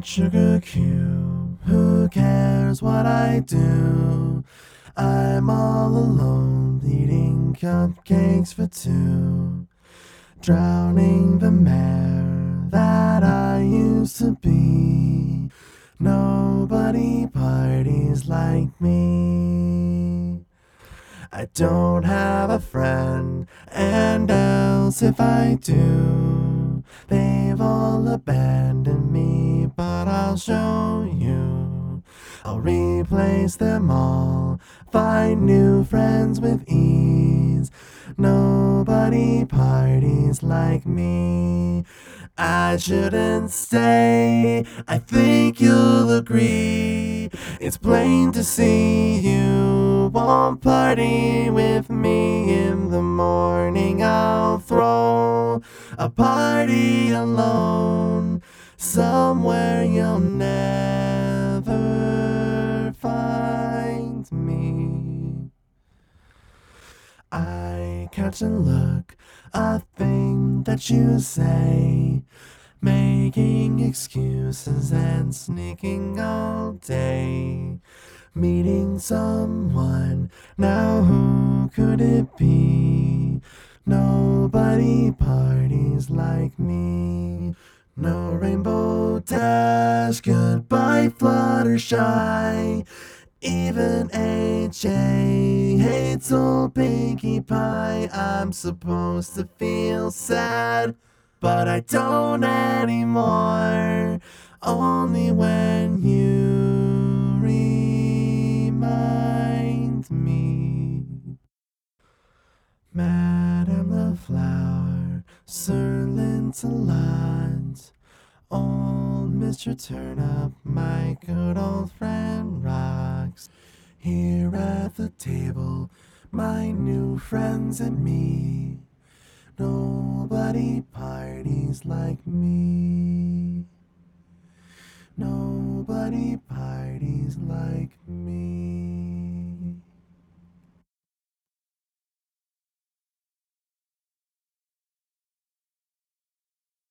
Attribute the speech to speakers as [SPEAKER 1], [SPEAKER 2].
[SPEAKER 1] chocolate sugar cube. Who cares what I do? I'm all alone, eating cupcakes for two, drowning the mare that I used to be. Nobody parties like me. I don't have a friend, and else if I do, they've all abandoned me, but I'll show you. I'll replace them all, find new friends with ease. Nobody parties like me. I shouldn't stay, I think you'll agree. It's plain to see you won't party with me. In the morning I'll throw a party alone, somewhere you'll never find me. I catch and look, a thing that you say, making excuses and sneaking all day, meeting someone. Now who could it be? Nobody parties like me. No Rainbow Dash, goodbye Fluttershy. Even AJ hates old Pinkie Pie. I'm supposed to feel sad, but I don't anymore. Only when you remind me. Madame the Flower, Sir Lancelot, old Mr. Turnip, my good old friend rocks. Here at the table, my new friends and me. Nobody parties like me. Nobody parties like me.